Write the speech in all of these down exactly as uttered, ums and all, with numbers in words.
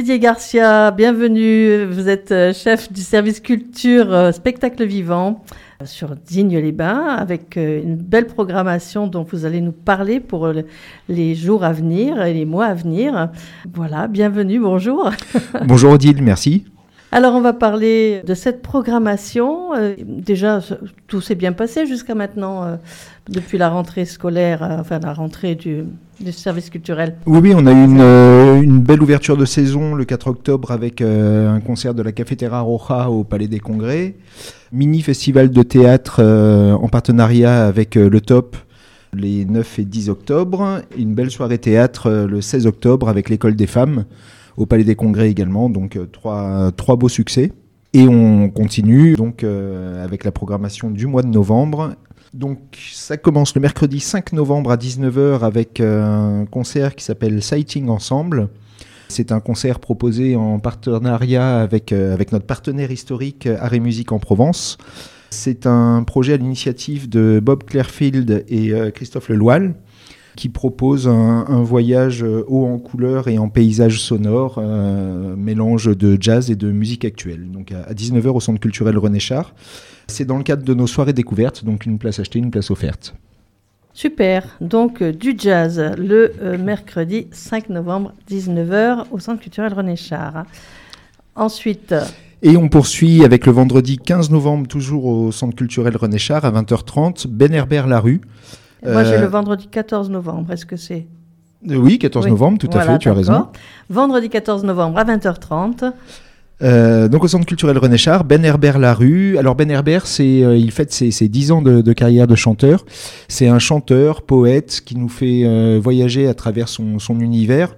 Didier Garcia, bienvenue. Vous êtes chef du service culture euh, spectacle vivant euh, sur Digne-les-Bains avec euh, une belle programmation dont vous allez nous parler pour le, les jours à venir et les mois à venir. Voilà, bienvenue, bonjour. Bonjour Odile, merci. Alors, on va parler de cette programmation. Euh, déjà, tout s'est bien passé jusqu'à maintenant, euh, depuis la rentrée scolaire, euh, enfin la rentrée du, du service culturel. Oui, oui, on a eu une, euh, une belle ouverture de saison le quatre octobre avec euh, un concert de la Cafetera Roja au Palais des Congrès. Mini-festival de théâtre euh, en partenariat avec euh, le Top les neuf et dix octobre. Une belle soirée théâtre euh, le seize octobre avec l'École des femmes. Au Palais des Congrès également, donc euh, trois, trois beaux succès. Et on continue donc euh, avec la programmation du mois de novembre. Donc ça commence le mercredi cinq novembre à dix-neuf heures avec euh, un concert qui s'appelle Sighting Ensemble. C'est un concert proposé en partenariat avec, euh, avec notre partenaire historique Art et Musique en Provence. C'est un projet à l'initiative de Bob Clairfield et euh, Christophe Leloil, qui propose un, un voyage haut en couleurs et en paysage sonore, euh, mélange de jazz et de musique actuelle. Donc à, à dix-neuf heures au Centre culturel René Char. C'est dans le cadre de nos soirées découvertes, donc une place achetée, une place offerte. Super, donc euh, du jazz le euh, mercredi cinq novembre, dix-neuf heures au Centre culturel René Char. Ensuite... Et on poursuit avec le vendredi quinze novembre, toujours au Centre culturel René Char, à vingt heures trente, Ben Herbert Larue. Moi, j'ai euh, le vendredi quatorze novembre. Est-ce que c'est... Oui, quatorze novembre, tout voilà, à fait, tu d'accord. as raison. Vendredi quatorze novembre à vingt heures trente. Euh, donc au Centre culturel René Char, Ben Herbert Larue. Alors Ben Herbert, c'est, euh, il fête ses, ses dix ans de, de carrière de chanteur. C'est un chanteur, poète, qui nous fait euh, voyager à travers son, son univers.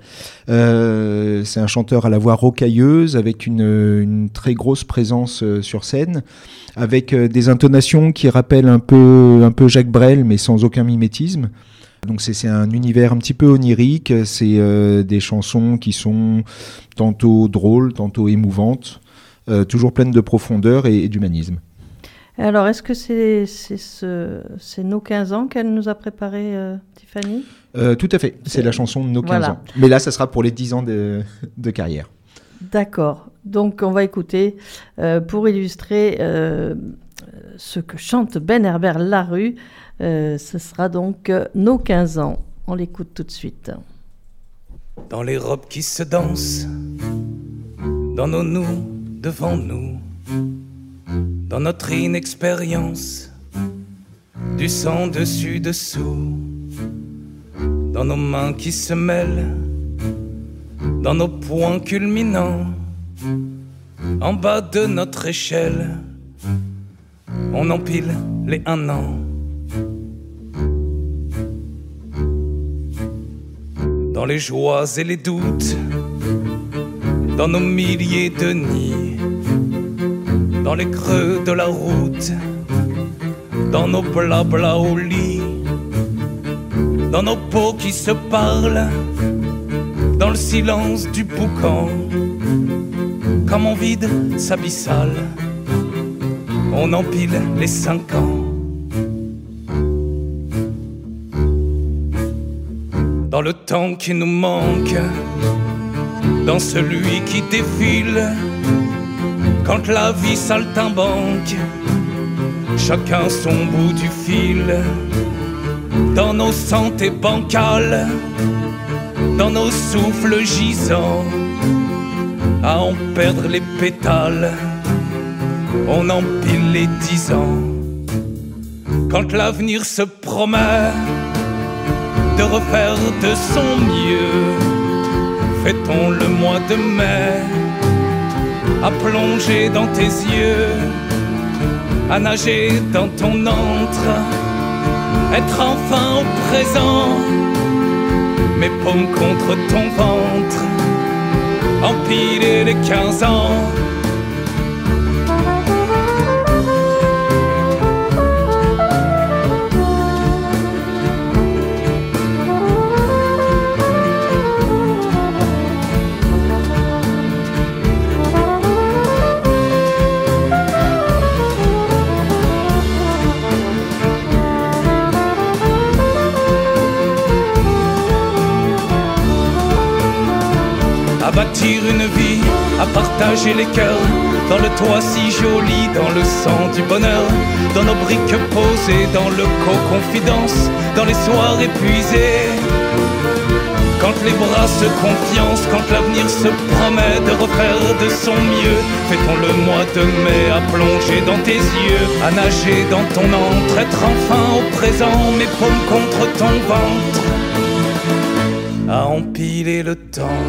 Euh, c'est un chanteur à la voix rocailleuse, avec une, une très grosse présence euh, sur scène, avec euh, des intonations qui rappellent un peu, un peu Jacques Brel, mais sans aucun mimétisme. Donc c'est, c'est un univers un petit peu onirique, c'est euh, des chansons qui sont tantôt drôles, tantôt émouvantes, euh, toujours pleines de profondeur et, et d'humanisme. Alors est-ce que c'est, c'est, ce, c'est nos quinze ans qu'elle nous a préparé, euh, Tiffany ? euh, Tout à fait, c'est, c'est la chanson de nos quinze voilà. ans. Mais là, ça sera pour les dix ans de, de carrière. D'accord, donc on va écouter euh, pour illustrer euh, ce que chante Ben Herbert Larue. Euh, ce sera donc euh, nos quinze ans. On l'écoute tout de suite. Dans les robes qui se dansent, dans nos nous, devant nous, dans notre inexpérience, du sang dessus dessous, dans nos mains qui se mêlent, dans nos poings culminants, en bas de notre échelle, on empile les un an. Dans les joies et les doutes, dans nos milliers de nids, dans les creux de la route, dans nos blabla au lit, dans nos peaux qui se parlent, dans le silence du boucan, comme on vide sa bissale, on empile les cinq ans. Dans le temps qui nous manque, dans celui qui défile, quand la vie saltimbanque, chacun son bout du fil, dans nos santés bancales, dans nos souffles gisants, à en perdre les pétales, on empile les dix ans. Quand l'avenir se promet de refaire de son mieux, fêtons le mois de mai, à plonger dans tes yeux, à nager dans ton antre, être enfin au présent, mes paumes contre ton ventre, empiler les quinze ans. bâtir une vie, à partager les cœurs, dans le toit si joli, dans le sang du bonheur, dans nos briques posées, dans le co-confidence, dans les soirs épuisés. Quand les bras se confiancent, quand l'avenir se promet de refaire de son mieux, fêtons le mois de mai à plonger dans tes yeux, à nager dans ton antre, être enfin au présent, mes paumes contre ton ventre, à empiler le temps.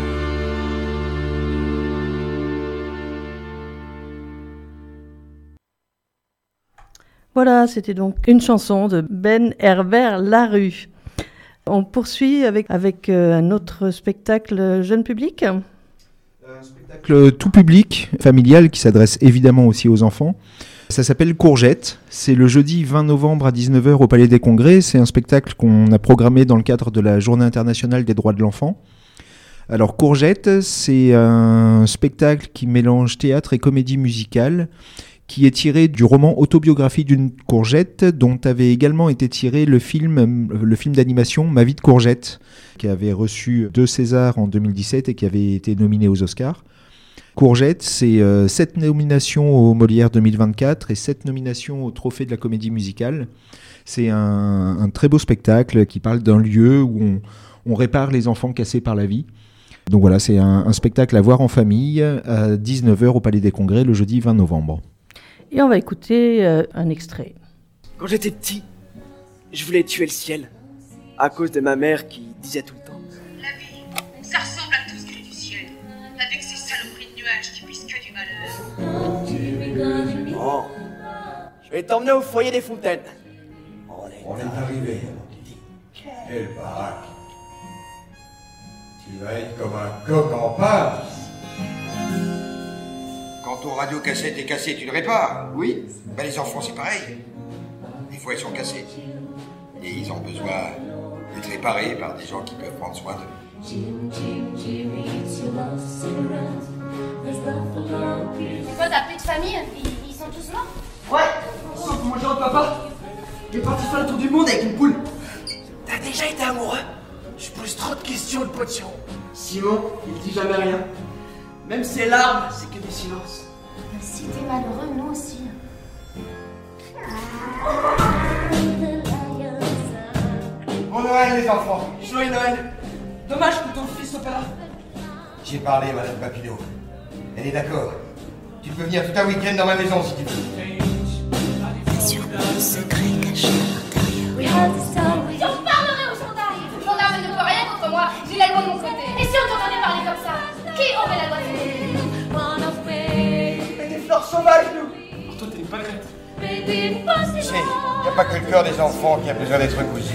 Voilà, c'était donc une chanson de Ben Herbert Larue. On poursuit avec, avec euh, un autre spectacle jeune public. Un spectacle tout public, familial, qui s'adresse évidemment aussi aux enfants. Ça s'appelle Courgette. C'est le jeudi vingt novembre à dix-neuf heures au Palais des Congrès. C'est un spectacle qu'on a programmé dans le cadre de la Journée internationale des droits de l'enfant. Alors Courgette, c'est un spectacle qui mélange théâtre et comédie musicale, qui est tiré du roman Autobiographie d'une courgette, dont avait également été tiré le film, le film d'animation Ma vie de courgette, qui avait reçu deux Césars en deux mille dix-sept et qui avait été nominé aux Oscars. Courgette, c'est euh, sept nominations au Molière deux mille vingt-quatre et sept nominations au Trophée de la comédie musicale. C'est un, un très beau spectacle qui parle d'un lieu où on, on répare les enfants cassés par la vie. Donc voilà, c'est un, un spectacle à voir en famille à dix-neuf heures au Palais des Congrès le jeudi vingt novembre. Et on va écouter euh, un extrait. Quand j'étais petit, je voulais tuer le ciel, à cause de ma mère qui disait tout le temps. La vie, ça ressemble à tout ce qui est du ciel, avec ces saloperies de nuages qui puissent que du malheur. Oh, je vais t'emmener au foyer des fontaines. On est, On est arrivé. Quelle baraque. Tu vas être comme un coq en pâte. Quand ton radiocassette est cassé, tu le répares. Oui. Ben les enfants, c'est pareil. Des fois, ils sont cassés. Et ils ont besoin d'être réparés par des gens qui peuvent prendre soin d'eux. C'est quoi, t'as plus de famille? Ils, ils sont tous morts? Ouais, sauf mon genre de papa. Il est parti faire le tour du monde avec une poule. T'as déjà été amoureux? Je pose trop de questions, le pote Simon. Simon, il dit jamais rien. Même ses larmes, c'est que des silences. Si t'es malheureux, nous aussi. Bon Noël, les enfants. Joyeux Noël. Dommage que ton fils soit pas là. J'ai parlé à Madame Papineau. Elle est d'accord. Tu peux venir tout un week-end dans ma maison si tu veux. La surprise secret caché à l'intérieur. J'en parlerai aux gendarmes. Le gendarme ne peut rien contre moi. J'ai la loi de mon côté. Et si on t'entendait parler comme ça, qui aurait la loi de mon côté? Des fleurs sauvages, nous. Oh, toi, t'es une pâquerette. Tu sais, y a pas que le cœur des enfants qui a besoin d'être cousu.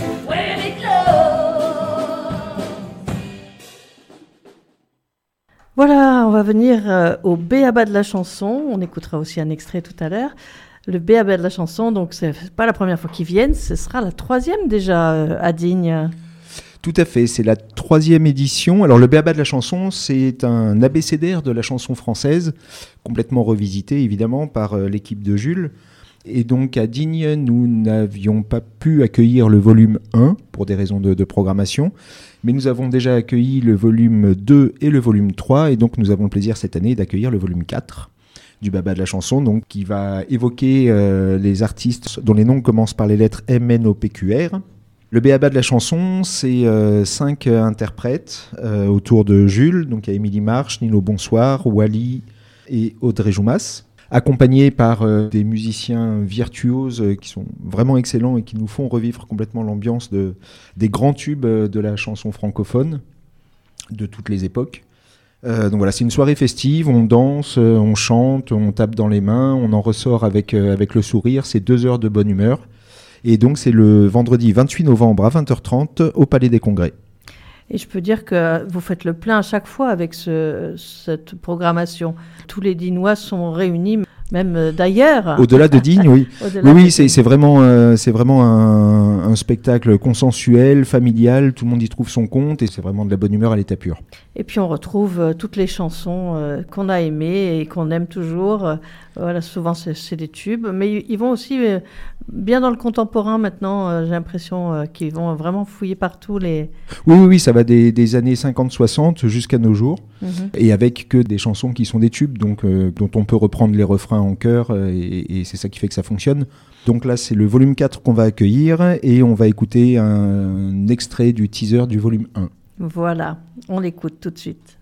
Voilà, on va venir euh, au B A B A de la chanson. On écoutera aussi un extrait tout à l'heure. Le B A B A de la chanson, donc c'est pas la première fois qu'ils viennent, ce sera la troisième déjà euh, à Digne. Tout à fait, c'est la troisième édition. Alors le B A B A de la chanson, c'est un abécédaire de la chanson française, complètement revisité évidemment par euh, l'équipe de Jules. Et donc à Digne, nous n'avions pas pu accueillir le volume un pour des raisons de, de programmation, mais nous avons déjà accueilli le volume deux et le volume trois, et donc nous avons le plaisir cette année d'accueillir le volume quatre du B A B A de la chanson, donc, qui va évoquer euh, les artistes dont les noms commencent par les lettres M N O P Q R. Le B A B A de la chanson, c'est euh, cinq euh, interprètes euh, autour de Jules, donc il y a Émilie Marche, Nino Bonsoir, Wally et Audrey Joumas, accompagnés par euh, des musiciens virtuoses euh, qui sont vraiment excellents et qui nous font revivre complètement l'ambiance de, des grands tubes euh, de la chanson francophone de toutes les époques. Euh, donc voilà, c'est une soirée festive, on danse, euh, on chante, on tape dans les mains, on en ressort avec, euh, avec le sourire, c'est deux heures de bonne humeur. Et donc c'est le vendredi vingt-huit novembre à vingt heures trente au Palais des Congrès. Et je peux dire que vous faites le plein à chaque fois avec ce, cette programmation. Tous les Dinois sont réunis, même d'ailleurs. Au-delà de Digne, oui. Au-delà oui, de oui, c'est, c'est vraiment, euh, c'est vraiment un, un spectacle consensuel, familial, tout le monde y trouve son compte et c'est vraiment de la bonne humeur à l'état pur. Et puis on retrouve euh, toutes les chansons euh, qu'on a aimées et qu'on aime toujours. Euh, voilà, souvent c'est, c'est des tubes, mais ils vont aussi euh, bien dans le contemporain maintenant, euh, j'ai l'impression euh, qu'ils vont vraiment fouiller partout les... Oui, oui, oui, ça va des, des années cinquante soixante jusqu'à nos jours, mm-hmm. et avec que des chansons qui sont des tubes, donc, euh, dont on peut reprendre les refrains en chœur, euh, et, et c'est ça qui fait que ça fonctionne. Donc là, c'est le volume quatre qu'on va accueillir, et on va écouter un, un extrait du teaser du volume un. Voilà, on l'écoute tout de suite.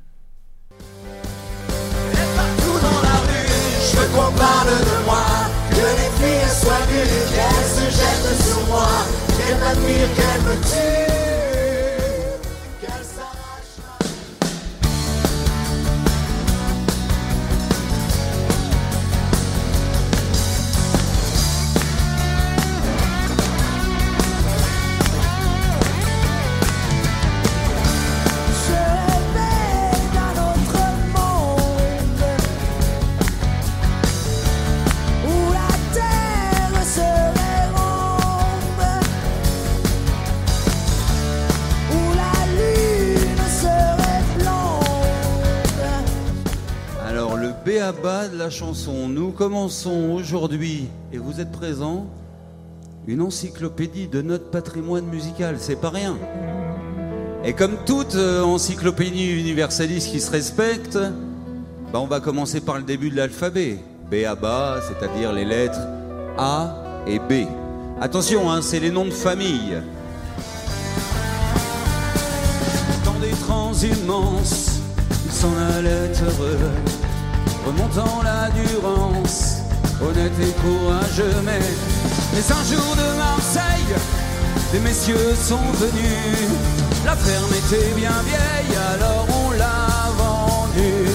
Et partout dans la rue, je veux qu'on parle de moi, que les filles soient nues, qu'elles se jettent sur moi, qu'elles m'admirent, qu'elles me tuent, qu'elles s'arrachent. B.A.B.A. de la chanson. Nous commençons aujourd'hui, et vous êtes présents, une encyclopédie de notre patrimoine musical. C'est pas rien. Et comme toute euh, encyclopédie universaliste qui se respecte, bah on va commencer par le début de l'alphabet. B.A.B.A., c'est-à-dire les lettres A et B. Attention, hein, c'est les noms de famille. Dans des transhumance, il s'en allait heureux, remontant la durance, honnête et courageux. Mais, mais un jour de Marseille, des messieurs sont venus. La ferme était bien vieille, alors on l'a vendue.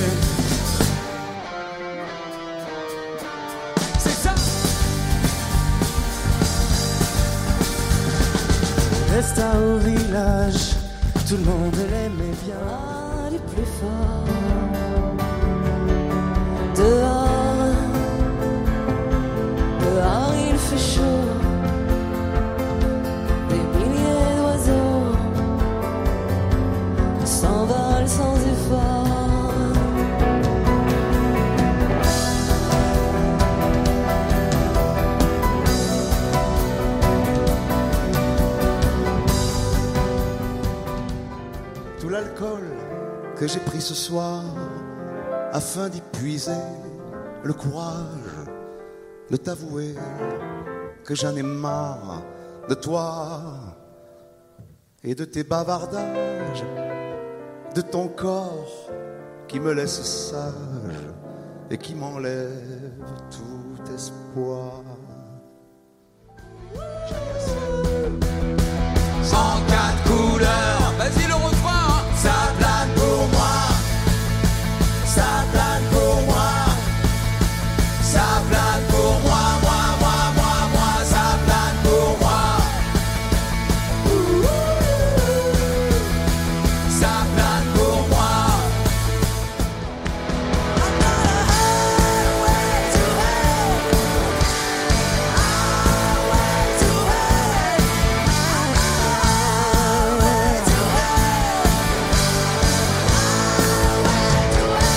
C'est ça. Resta au village, tout le monde l'aimait bien, les plus forts. Dehors, dehors il fait chaud, des milliers d'oiseaux s'envolent sans effort. Tout l'alcool que j'ai pris ce soir, afin d'y puiser le courage de t'avouer que j'en ai marre de toi et de tes bavardages, de ton corps qui me laisse sage et qui m'enlève tout espoir. En quatre couleurs, vas-y le refrain, ça plane pour moi. Ça plane pour moi, ça plane pour moi, moi, moi, moi, moi, ça plane pour moi. Ouh, ça plane pour moi. I'm gonna highway to hell, highway to hell, highway to hell, highway to hell.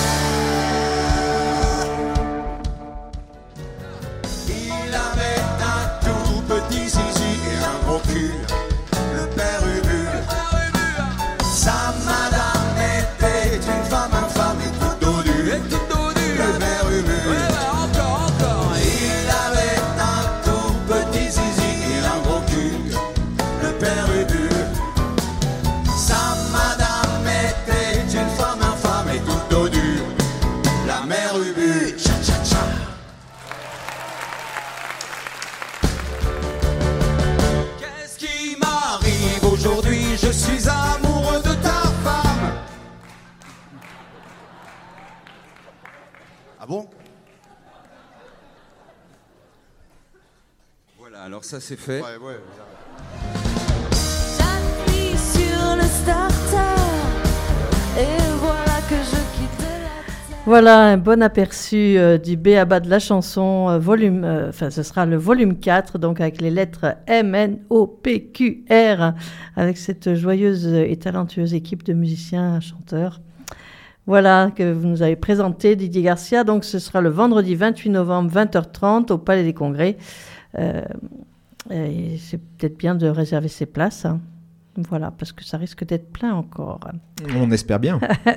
Il avait un tout petit zizi et un gros cul, le père Ubu. Sa madame était une femme infâme et toute dodue, et toute dodue, le père Ubu. Encore, encore. Il avait un tout petit zizi et un gros cul, le père Ubu. Sa madame était une femme infâme et toute dodue, la mère Ubu. Tcha tcha tcha. Qu'est-ce qui m'arrive aujourd'hui? Je suis amoureux de ta femme. Ah bon? Voilà, alors ça c'est fait. Ouais, ouais. J'appuie sur le starter et voilà que je quitte la... Voilà un bon aperçu euh, du B.A.B.A. de la chanson, euh, volume, euh, enfin ce sera le volume quatre, donc avec les lettres M, N, O, P, Q, R, avec cette joyeuse et talentueuse équipe de musiciens, chanteurs. Voilà, que vous nous avez présenté, Didier Garcia. Donc ce sera le vendredi vingt-huit novembre, vingt heures trente, au Palais des Congrès. Euh, et c'est peut-être bien de réserver ses places. Hein. Voilà, parce que ça risque d'être plein encore. On espère bien.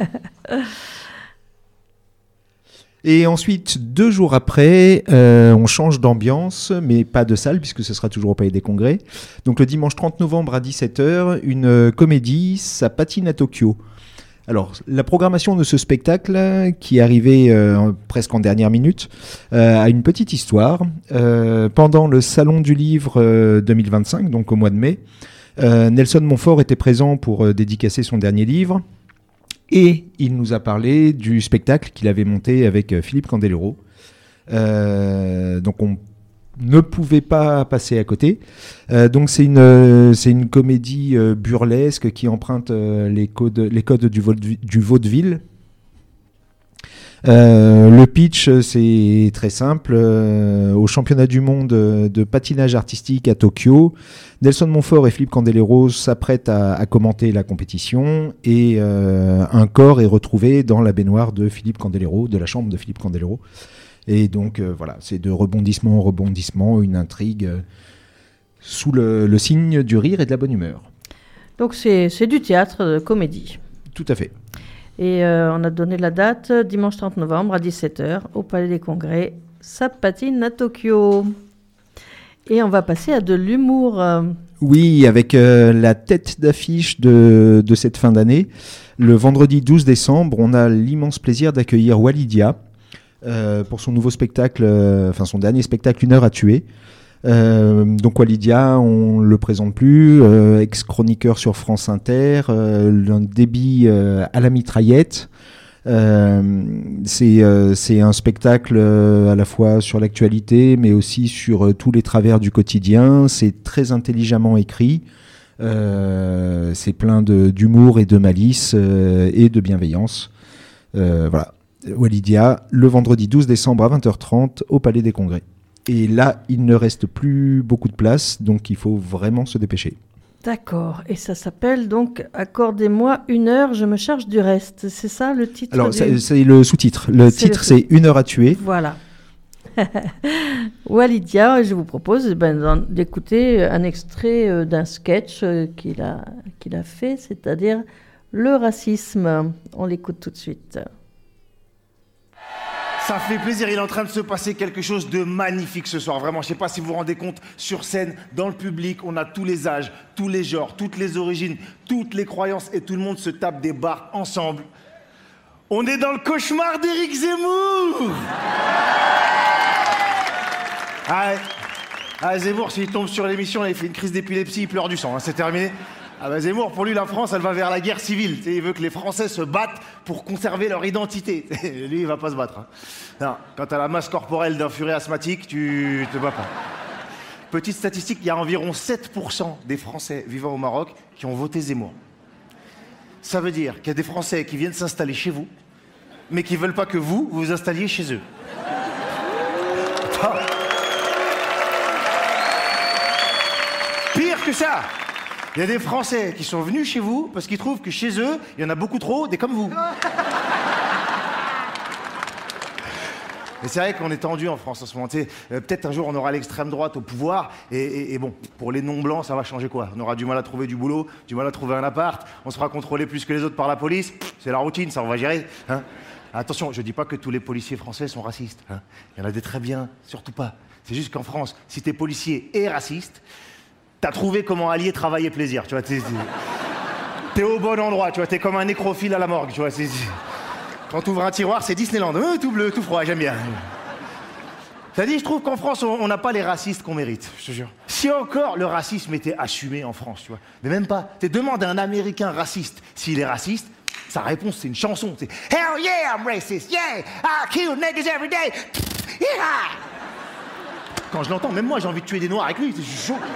Et ensuite, deux jours après, euh, on change d'ambiance, mais pas de salle, puisque ce sera toujours au Palais des Congrès. Donc le dimanche trente novembre à dix-sept heures, une euh, comédie, Ça patine à Tokyo. Alors, la programmation de ce spectacle, qui est arrivé euh, presque en dernière minute, euh, a une petite histoire. Euh, pendant le Salon du Livre euh, deux mille vingt-cinq, donc au mois de mai, euh, Nelson Montfort était présent pour euh, dédicacer son dernier livre. Et il nous a parlé du spectacle qu'il avait monté avec euh, Philippe Candeloro. Euh, donc on ne pouvait pas passer à côté. Euh, donc c'est une, euh, c'est une comédie euh, burlesque qui emprunte euh, les, codes, les codes du, vaud- du vaudeville. Euh, le pitch, c'est très simple. Euh, au championnat du monde de patinage artistique à Tokyo, Nelson Montfort et Philippe Candeloro s'apprêtent à, à commenter la compétition et euh, un corps est retrouvé dans la baignoire de Philippe Candeloro, de la chambre de Philippe Candeloro. Et donc euh, voilà, c'est de rebondissement en rebondissement, une intrigue euh, sous le, le signe du rire et de la bonne humeur. Donc c'est, c'est du théâtre de comédie. Tout à fait. Et euh, on a donné la date, dimanche trente novembre à dix-sept heures, au Palais des Congrès. Ça patine à Tokyo. Et on va passer à de l'humour. Euh... Oui, avec euh, la tête d'affiche de, de cette fin d'année. Le vendredi douze décembre, on a l'immense plaisir d'accueillir Walidia euh, pour son nouveau spectacle, euh, enfin son dernier spectacle, Une heure à tuer. Euh, donc Walidia, on le présente plus, euh, ex-chroniqueur sur France Inter, euh, un débit euh, à la mitraillette. Euh, c'est, euh, c'est un spectacle euh, à la fois sur l'actualité, mais aussi sur euh, tous les travers du quotidien. C'est très intelligemment écrit. Euh, c'est plein de, d'humour et de malice euh, et de bienveillance. Euh, voilà. Walidia, le vendredi douze décembre à vingt heures trente au Palais des Congrès. Et là, il ne reste plus beaucoup de place, donc il faut vraiment se dépêcher. D'accord. Et ça s'appelle donc « Accordez-moi une heure, je me charge du reste ». C'est ça le titre? Alors, du... c'est, c'est le sous-titre. Le c'est titre, le c'est « Une heure à tuer ». Voilà. Walidia, je vous propose ben, d'écouter un extrait d'un sketch qu'il a, qu'il a fait, c'est-à-dire le racisme. On l'écoute tout de suite. Ça fait plaisir, il est en train de se passer quelque chose de magnifique ce soir. Vraiment, je ne sais pas si vous vous rendez compte, sur scène, dans le public, on a tous les âges, tous les genres, toutes les origines, toutes les croyances et tout le monde se tape des barres ensemble. On est dans le cauchemar d'Éric Zemmour. Ah, ah Zemmour, s'il tombe sur l'émission, il fait une crise d'épilepsie, il pleure du sang, hein, c'est terminé. Ah bah Zemmour, pour lui, la France, elle va vers la guerre civile. T'sais, il veut que les Français se battent pour conserver leur identité. Lui, il va pas se battre. Hein. Non, quand t'as la masse corporelle d'un furet asthmatique, tu te bats pas. Petite statistique, il y a environ sept pour cent des Français vivant au Maroc qui ont voté Zemmour. Ça veut dire qu'il y a des Français qui viennent s'installer chez vous, mais qui veulent pas que vous, vous vous installiez chez eux. Pire que ça, il y a des Français qui sont venus chez vous parce qu'ils trouvent que chez eux, il y en a beaucoup trop des comme vous. Mais c'est vrai qu'on est tendu en France en ce moment. Euh, peut-être un jour on aura l'extrême droite au pouvoir et, et, et bon, pour les non-blancs, ça va changer quoi? On aura du mal à trouver du boulot, du mal à trouver un appart, on sera contrôlé plus que les autres par la police. C'est la routine, ça on va gérer. Hein. Attention, je dis pas que tous les policiers français sont racistes. Hein. Il y en a des très bien, surtout pas. C'est juste qu'en France, si t'es policier et raciste, t'as trouvé comment allier travail et plaisir, tu vois. T'es, t'es au bon endroit, tu vois. T'es comme un nécrophile à la morgue, tu vois. C'est, quand t'ouvres un tiroir, c'est Disneyland. Euh, tout bleu, tout froid, j'aime bien. T'as dit, je trouve qu'en France, on n'a pas les racistes qu'on mérite, je te jure. Si encore le racisme était assumé en France, tu vois. Mais même pas. Tu demandes à un Américain raciste s'il est raciste, sa réponse, c'est une chanson. C'est « Hell yeah, I'm racist, yeah, I kill niggas every day, yeah !» Quand je l'entends, même moi, j'ai envie de tuer des noirs avec lui, c'est chaud.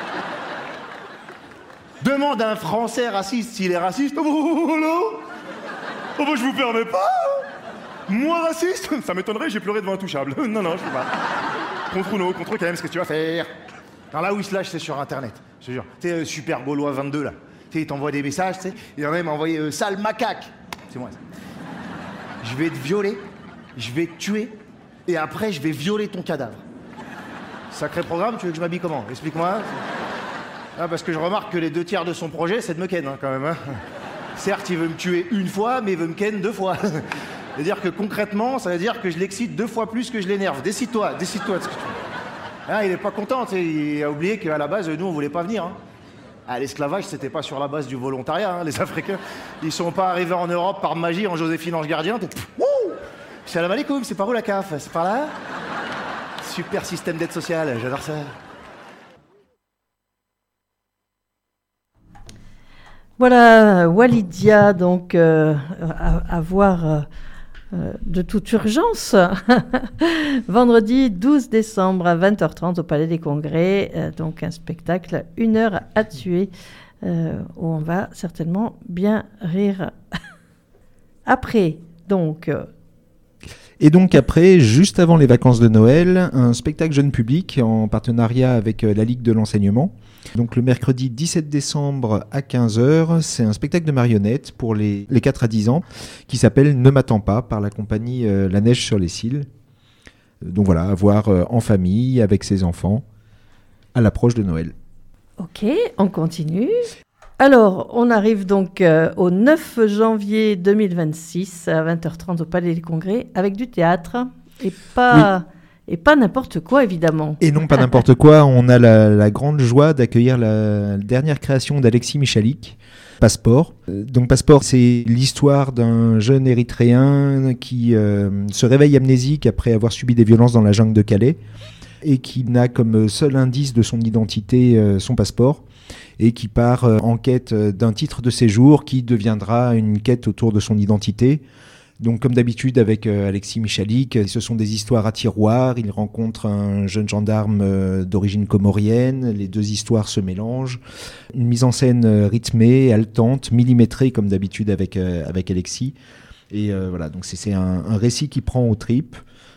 Demande à un Français raciste s'il est raciste. Oh, oh, oh, oh, oh bah, je vous permets pas. Moi, raciste? Ça m'étonnerait, j'ai pleuré devant Intouchable. Non, non, je peux pas. Contre Uno, contre K M, qu'est-ce que tu vas faire? Alors là où il se lâche, c'est sur Internet, je te jure. Tu sais, euh, Super Gaulois vingt-deux, là. Tu sais, il t'envoie des messages, tu sais. Il en a même envoyé euh, sale macaque. C'est moi, ça. Je vais te violer, je vais te tuer, et après, je vais violer ton cadavre. Sacré programme, tu veux que je m'habille comment? Explique-moi. Ah, parce que je remarque que les deux tiers de son projet, c'est de me ken, hein, quand même. Hein. Certes, il veut me tuer une fois, mais il veut me ken deux fois. C'est-à-dire que concrètement, ça veut dire que je l'excite deux fois plus que je l'énerve. Décide-toi, décide-toi de ce que tu veux. Ah, il est pas content, tu sais, il a oublié qu'à la base, nous, on voulait pas venir. Hein. Ah, l'esclavage, c'était pas sur la base du volontariat, hein, les Africains. Ils sont pas arrivés en Europe par magie en Joséphine Ange Gardien. Wouh! Salam alaikum, c'est par où la C A F? C'est par là? Super système d'aide sociale, j'adore ça. Voilà, Walidia, donc euh, à, à voir euh, euh, de toute urgence. Vendredi douze décembre à vingt heures trente au Palais des Congrès, euh, donc un spectacle, une heure à tuer, euh, où on va certainement bien rire. Après, donc... Euh, Et donc après, juste avant les vacances de Noël, un spectacle jeune public en partenariat avec la Ligue de l'enseignement. Donc le mercredi dix-sept décembre à quinze heures, c'est un spectacle de marionnettes pour les, les quatre à dix ans qui s'appelle Ne m'attends pas par la compagnie euh, La Neige sur les Cils. Donc voilà, à voir euh, en famille, avec ses enfants, à l'approche de Noël. Ok, on continue. Alors, on arrive donc euh, au neuf janvier deux mille vingt-six à vingt heures trente au Palais des Congrès avec du théâtre et pas, oui. et pas n'importe quoi, évidemment. Et non, pas n'importe quoi. On a la, la grande joie d'accueillir la dernière création d'Alexis Michalik, Passeport. Donc Passeport, c'est l'histoire d'un jeune Érythréen qui euh, se réveille amnésique après avoir subi des violences dans la jungle de Calais et qui n'a comme seul indice de son identité euh, son passeport. Et qui part euh, en quête euh, d'un titre de séjour qui deviendra une quête autour de son identité. Donc comme d'habitude avec euh, Alexis Michalik, ce sont des histoires à tiroir. Il rencontre un jeune gendarme euh, d'origine comorienne, les deux histoires se mélangent. Une mise en scène euh, rythmée, haletante, millimétrée comme d'habitude avec, euh, avec Alexis. Et euh, voilà, donc c'est, c'est un, un récit qui prend aux tripes,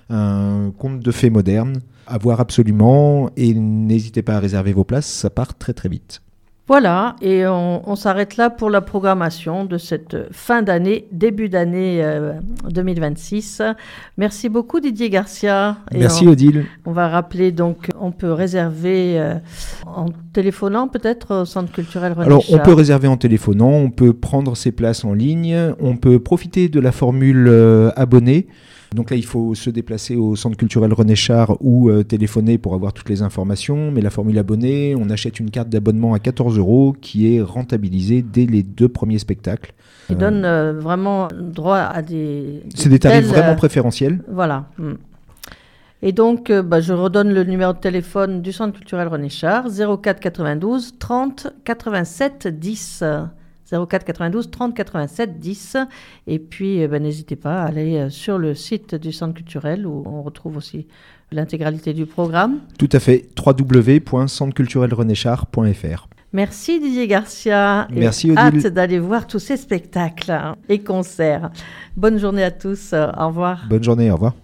un conte de fées moderne, à voir absolument. Et n'hésitez pas à réserver vos places, ça part très très vite. Voilà, et on, on s'arrête là pour la programmation de cette fin d'année, début d'année euh, deux mille vingt-six. Merci beaucoup Didier Garcia. Et Merci on, Odile. On va rappeler donc, on peut réserver euh, en téléphonant peut-être au Centre culturel René Alors Char. on peut réserver en téléphonant, on peut prendre ses places en ligne, on peut profiter de la formule euh, abonné. Donc là, il faut se déplacer au Centre culturel René Char ou euh, téléphoner pour avoir toutes les informations. Mais la formule abonnée, on achète une carte d'abonnement à quatorze euros qui est rentabilisée dès les deux premiers spectacles. Qui euh, donne euh, vraiment droit à des... C'est des tarifs tels, vraiment euh, préférentiels. Voilà. Et donc, euh, bah, je redonne le numéro de téléphone du Centre culturel René Char, zéro quatre quatre-vingt-douze trente quatre-vingt-sept dix. zéro quatre quatre-vingt-douze trente quatre-vingt-sept dix. Et puis, eh ben, n'hésitez pas à aller sur le site du Centre culturel où on retrouve aussi l'intégralité du programme. Tout à fait, w w w point centre culturel rené char point f r. Merci Didier Garcia. Merci et Odile. Hâte d'aller voir tous ces spectacles hein, et concerts. Bonne journée à tous. Au revoir. Bonne journée, au revoir.